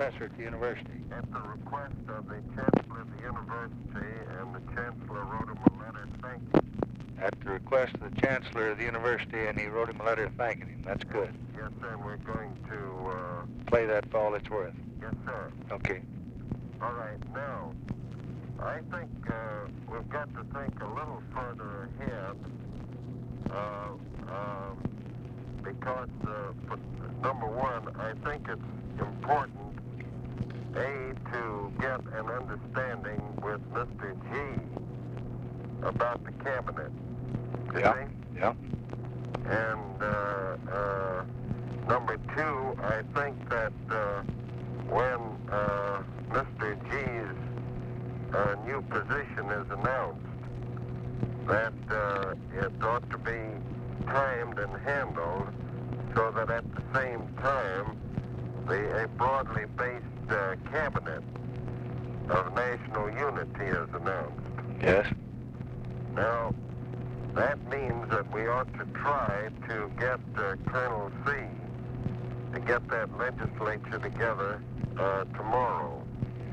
professor at the university. At the request of the chancellor of the university, and the chancellor wrote him a letter thanking him. At the request of the chancellor of the university, and he wrote him a letter thanking him. That's good. Yes, sir, and we're going to... Play that for all it's worth. Yes, sir. Okay. All right, now, I think we've got to think a little further ahead because, for number one, I think it's important, A, to get an understanding with Mr. G about the cabinet. You Yeah. see? Yeah. And number two, I think that when Mr. G's new position is announced, that it ought to be timed and handled so that at the same time a broadly based cabinet of national unity is announced. Yes. Now, that means that we ought to try to get Colonel C to get that legislature together tomorrow.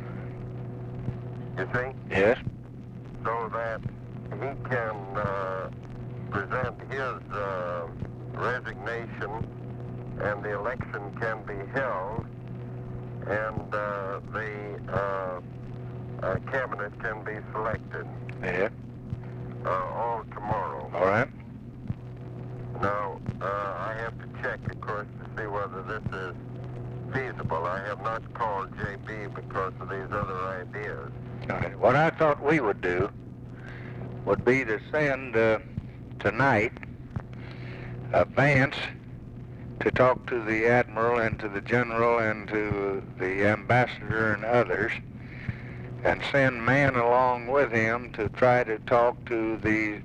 You see? Yes. So that he can present his resignation and the election can be held and the cabinet can be selected. Yeah. All tomorrow. All right. Now, I have to check, of course, to see whether this is feasible. I have not called JB because of these other ideas. All right. What I thought we would do would be to send tonight Vance to talk to the admiral and to the general and to the ambassador and others, and send Mann along with him to try to talk to the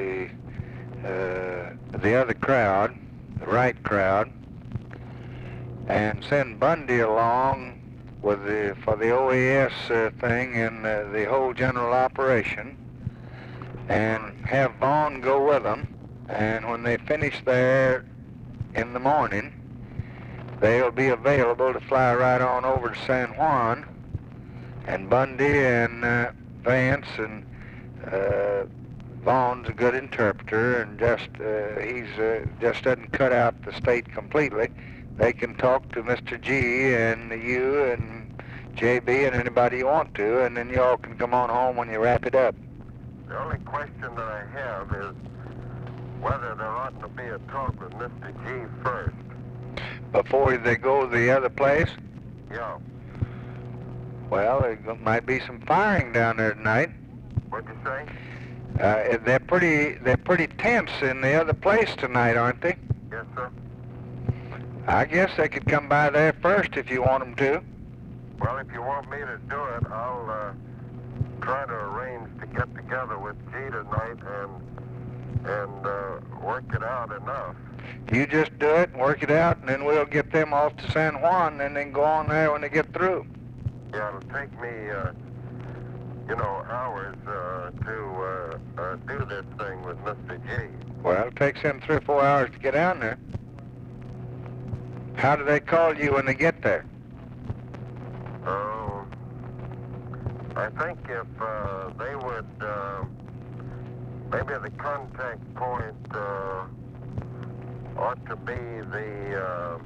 other crowd, the right crowd, and send Bundy along with for the OAS thing and the whole general operation, and have Vaughn go with them. And when they finish there in the morning, they'll be available to fly right on over to San Juan. And Bundy and Vance and Vaughn's a good interpreter, and he's just doesn't cut out the state completely. They can talk to Mr. G and you and JB and anybody you want to, and then you all can come on home when you wrap it up. The only question that I have is whether there ought to be a talk with Mr. G first. Before they go to the other place? Yeah. Well, there might be some firing down there tonight. What'd you say? They're pretty tense in the other place tonight, aren't they? Yes, sir. I guess they could come by there first if you want them to. Well, if you want me to do it, I'll try to arrange to get together with G tonight and work it out enough. You just do it and work it out, and then we'll get them off to San Juan, and then go on there when they get through. Yeah, it'll take me, hours to do this thing with Mr. G. Well, it takes them 3 or 4 hours to get down there. How do they call you when they get there? I think if they would, maybe the contact point ought to be the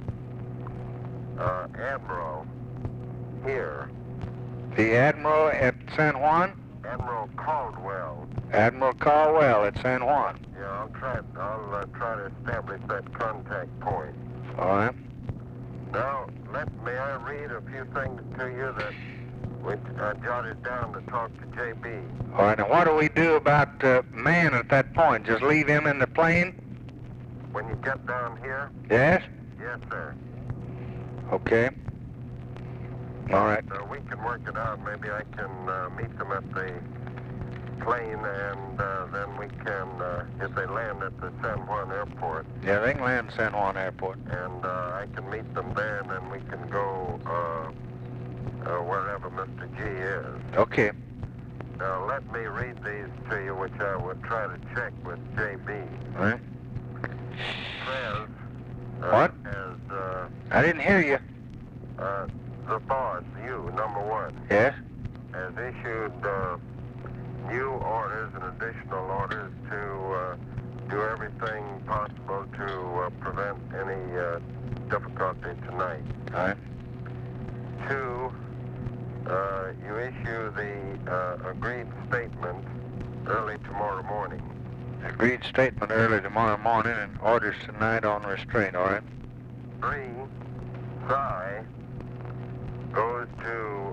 Admiral here. The Admiral at San Juan? Admiral Caldwell. Admiral Caldwell at San Juan. Yeah, I'll try to establish that contact point. All right. Now, may I read a few things to you that we jotted down to talk to JB? All right. Now, what do we do about Mann at that point? Just leave him in the plane? When you get down here? Yes? Yes, sir. Okay. All right. We can work it out. Maybe I can meet them at the plane, and then we can, if they land at the San Juan airport. Yeah, they can land San Juan Airport. And I can meet them there, and then we can go wherever Mr. G is. Okay. Now, let me read these to you, which I would try to check with JB. All right. Says, What? I didn't hear you. the boss, you, number one, Yes? has issued new orders and additional orders to do everything possible to prevent any difficulty tonight. All right. 2, you issue the agreed statement early tomorrow morning. Agreed statement early tomorrow morning and orders tonight on restraint, all right? 3, Cy goes to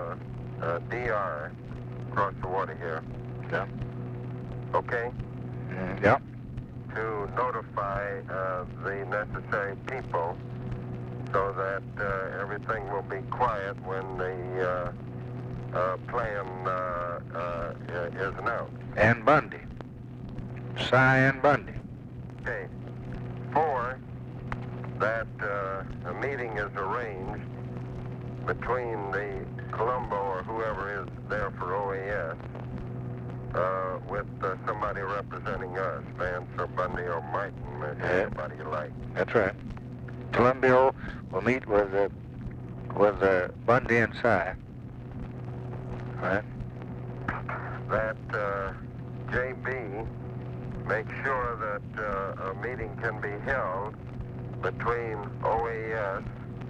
DR across the water here. Yeah. Okay? Yeah. To notify the necessary people so that everything will be quiet when the plan is announced. And Bundy. Cy and Bundy. Okay. 4, that a meeting is arranged between the Colombo or whoever is there for OAS with somebody representing us, Vance or Bundy or Martin, anybody you like. That's right. Columbia will meet with Bundy and Cy. All right. That JB makes sure that a meeting can be held between OAS,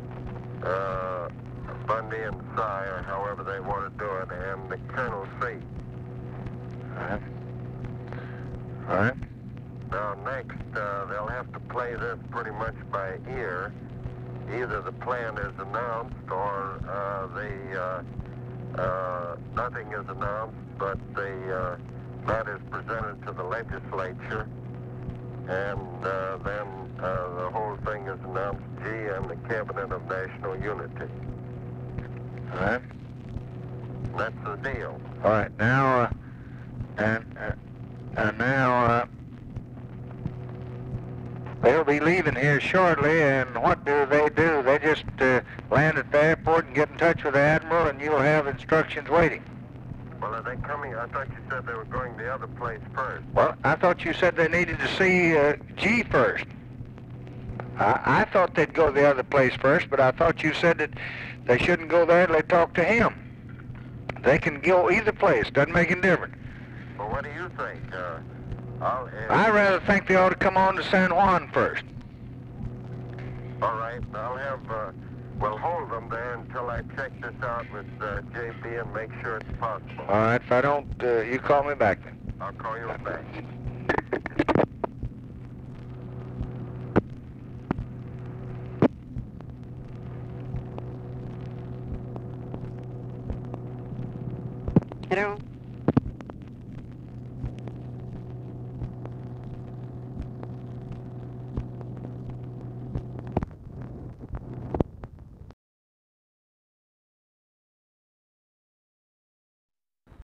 Bundy and Cy, or however they want to do it, and the Colonel C. All right. All right. Now next, they'll have to play this pretty much by ear. Either the plan is announced or nothing is announced, but that is presented to the legislature, and then the whole thing is announced, and the Cabinet of National Unity. All right. That's the deal. All right. Now, now they'll be leaving here shortly, and what do? They just land at the airport and get in touch with the Admiral, and you'll have instructions waiting. Well, are they coming? I thought you said they were going the other place first. Well, I thought you said they needed to see G first. I thought they'd go the other place first, but I thought you said that they shouldn't go there till they talk to him. They can go either place. Doesn't make any difference. Well, what do you think? I rather think they ought to come on to San Juan first. All right, I'll have, we'll hold them there until I check this out with JB and make sure it's possible. All right, if I don't, you call me back then. I'll call you back. Hello?